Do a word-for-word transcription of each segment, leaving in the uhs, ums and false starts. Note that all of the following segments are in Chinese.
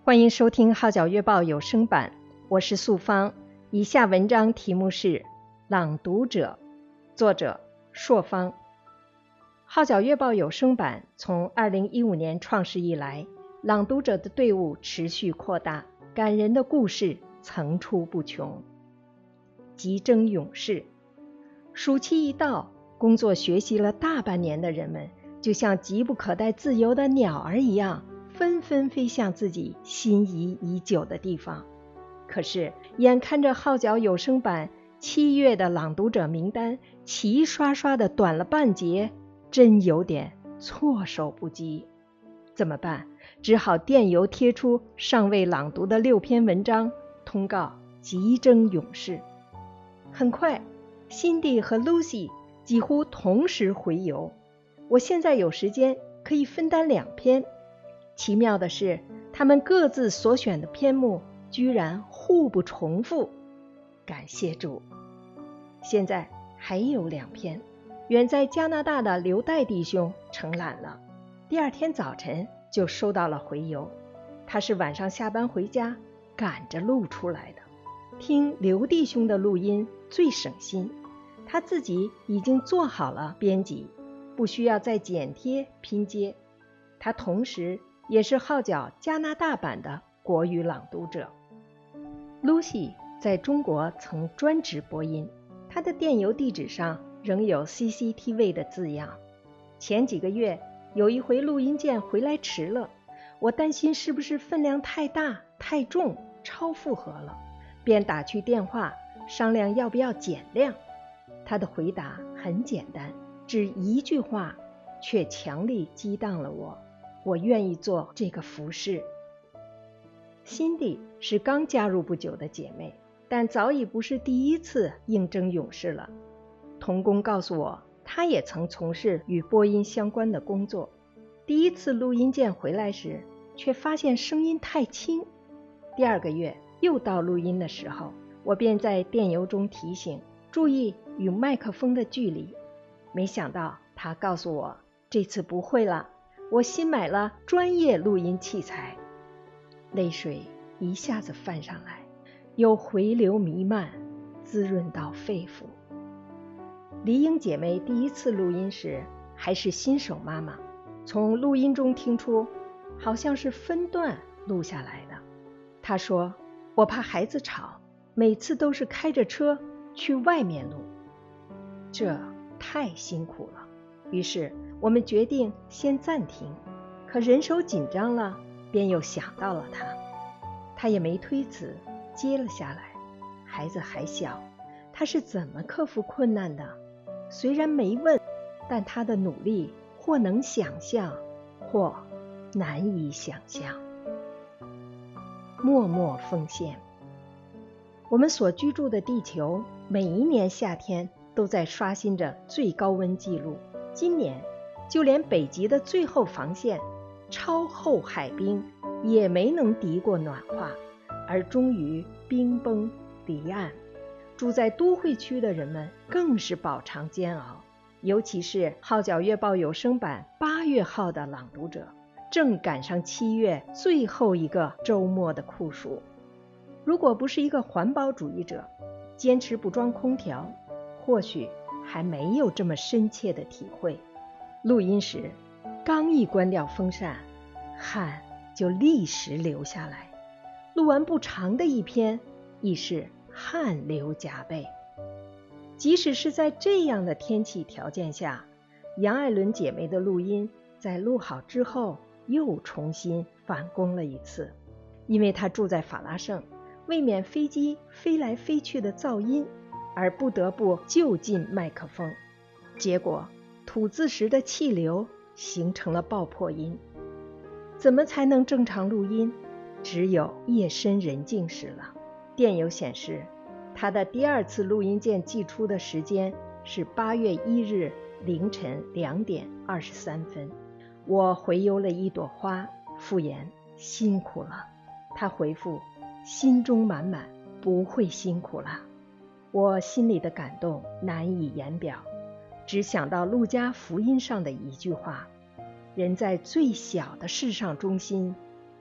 欢迎收听号角月报有声版，我是素芳。以下文章题目是《朗读者》，作者朔方。号角月报有声版从二零一五年创始以来，朗读者的队伍持续扩大，感人的故事层出不穷。急征勇士，暑期一到，工作学习了大半年的人们，就像急不可待自由的鸟儿一样，纷纷飞向自己心仪已久的地方。可是眼看着号角有声版七月的朗读者名单齐刷刷的短了半截，真有点措手不及。怎么办？只好电邮贴出尚未朗读的六篇文章，通告急征勇士。很快，辛蒂和 Lucy 几乎同时回邮，我现在有时间可以分担两篇。奇妙的是，他们各自所选的篇目居然互不重复，感谢主。现在还有两篇，远在加拿大的刘代弟兄承揽了，第二天早晨就收到了回邮。他是晚上下班回家赶着录出来的，听刘弟兄的录音最省心，他自己已经做好了编辑，不需要再剪贴拼接。他同时也是号角加拿大版的国语朗读者。 Lucy 在中国曾专职播音，她的电邮地址上仍有 C C T V 的字样。前几个月有一回录音键回来迟了，我担心是不是分量太大太重超负荷了，便打去电话商量要不要减量。她的回答很简单，只一句话，却强力激荡了我。我愿意做这个服饰。辛蒂是刚加入不久的姐妹，但早已不是第一次应征勇士了。同工告诉我，她也曾从事与播音相关的工作。第一次录音键回来时，却发现声音太轻。第二个月又到录音的时候，我便在电邮中提醒，注意与麦克风的距离。没想到她告诉我，这次不会了，我新买了专业录音器材。泪水一下子泛上来，有回流弥漫，滋润到肺腑。黎英姐妹第一次录音时还是新手妈妈，从录音中听出好像是分段录下来的。她说，我怕孩子吵，每次都是开着车去外面录，这太辛苦了。于是我们决定先暂停，可人手紧张了，便又想到了他。他也没推辞，接了下来。孩子还小，他是怎么克服困难的？虽然没问，但他的努力或能想象，或难以想象。默默奉献。我们所居住的地球，每一年夏天都在刷新着最高温记录。今年就连北极的最后防线超厚海冰也没能敌过暖化，而终于冰崩离岸。住在都会区的人们更是饱尝煎熬，尤其是号角月报有声版八月号的朗读者，正赶上七月最后一个周末的酷暑。如果不是一个环保主义者，坚持不装空调，或许还没有这么深切的体会。录音时刚一关掉风扇，汗就立时流下来。录完不长的一篇，亦是汗流浃背。即使是在这样的天气条件下，杨爱伦姐妹的录音在录好之后又重新返工了一次，因为她住在法拉盛，为免飞机飞来飞去的噪音，而不得不就近麦克风，结果吐字时的气流形成了爆破音。怎么才能正常录音？只有夜深人静时了。电邮显示，他的第二次录音键寄出的时间是八月一日凌晨两点二十三分。我回邮了一朵花，附言辛苦了。他回复心中满满，不会辛苦了。我心里的感动难以言表，只想到路加福音上的一句话，人在最小的事上忠心，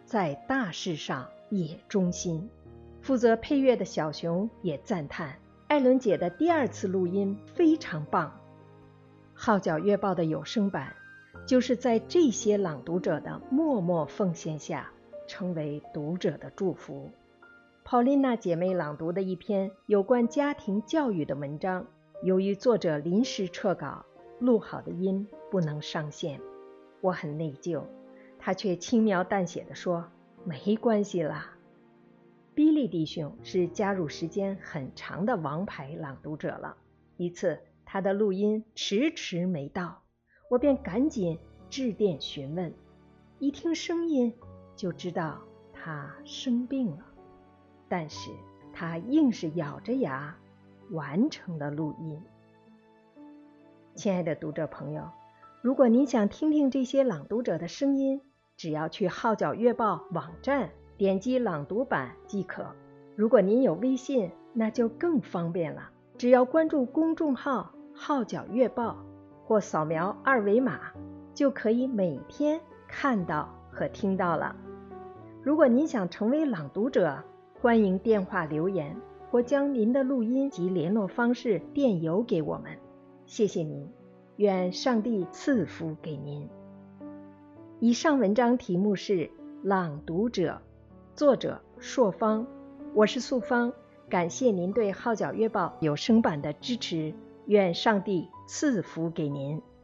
在大事上也忠心。负责配乐的小熊也赞叹艾伦姐的第二次录音非常棒。号角月报的有声版就是在这些朗读者的默默奉献下成为读者的祝福。Paulina 姐妹朗读的一篇有关家庭教育的文章，由于作者临时撤稿，录好的音不能上线，我很内疚。他却轻描淡写地说，没关系啦。比利弟兄是加入时间很长的王牌朗读者了，一次他的录音迟迟没到，我便赶紧致电询问，一听声音就知道他生病了，但是他硬是咬着牙完成了录音。亲爱的读者朋友，如果您想听听这些朗读者的声音，只要去号角月报网站点击朗读版即可。如果您有微信，那就更方便了，只要关注公众号号角月报或扫描二维码，就可以每天看到和听到了。如果您想成为朗读者，欢迎电话留言或将您的录音及联络方式电邮给我们。谢谢您，愿上帝赐福给您。以上文章题目是《朗读者》，作者朔方，我是素芳，感谢您对号角月报有声版的支持，愿上帝赐福给您。